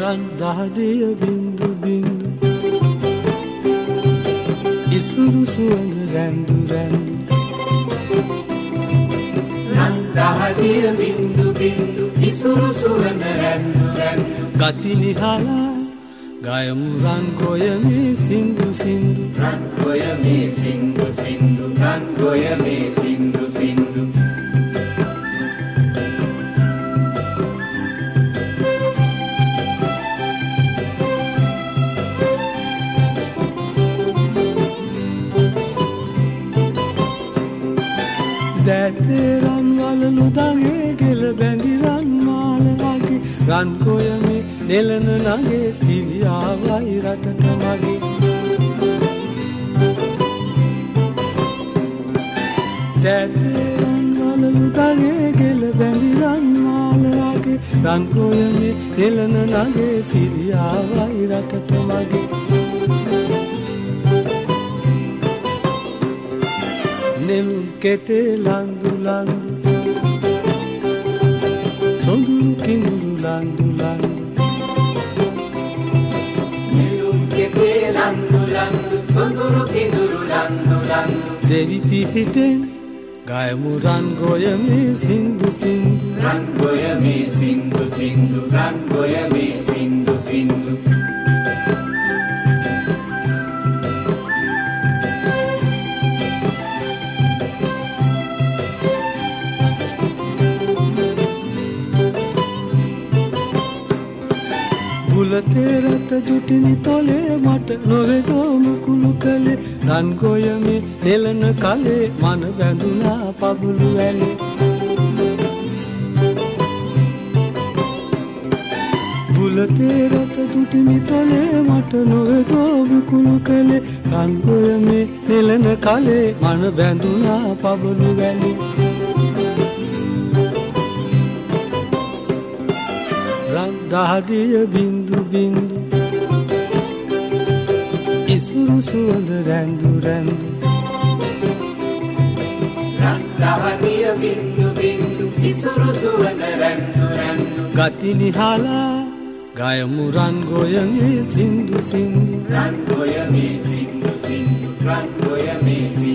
රන් දහදිය බින්දු බින්දු ඉසුරු සුවඳ රැඳු රැඳු රන් දහදිය බින්දු බින්දු ඉසුරු සුවඳ රැඳු රැඳු ගති නිහලා ගයමු රන් ගොයමේ සින්දු සින්දු රන් ගොයමේ සින්දු සින්දු රන් ගොයමේ සින්දු සින්දු දැතේ රන් වලලු දගේ ගෙල බැඳි රන් මාල වගේ රන් ගොයමේ නෙලන නගේ සිරියාවයි රටට මගේ දැතේ රන් වලලු දගේ ගෙල බැඳි රන් මාල වගේ රන් ගොයමේ නෙලන නගේ සිරියාවයි රටට මගේ නෙළුම් කෙතේ ලන්දු ලන්දු සොඳුරු කිඳුරු ලන්දු ලන්දු නෙළුම් කෙතේ ලන්දු ලන්දු සොඳුරු කිඳුරු ලන්දු ලන්දු දෙවි පිහිටෙන් ගයමු රන් ගොයමේ සින්දු සින්දු රන් ගොයමේ සින්දු සින්දු රන් ගොයමේ සින්දු සින්දු බුලතේ රත ජුටිනි තොලේ මට නොවේදෝ මුකුළු කලේ රන් ගොයමේ නෙලන කලේ මන බැඳුනා පබුළු වැලේ බුලතේ රත ජුටිනි තොලේ මට නොවේදෝ මුකුළු කලේ රන් ගොයමේ නෙලන කලේ මන බැඳුනා පබුළු වැලේ රන් දහදිය බින්දු බින්දු ඉසුරු සුවඳ රැඳු රැඳු රන් දහදිය බින්දු බින්දු ඉසුරු සුවඳ රැඳු රැඳු ගති නිහලා ගයමු රන් ගොයමේ සින්දු සින්දු රන් ගොයමේ සින්දු සින්දු රන් ගොයමේ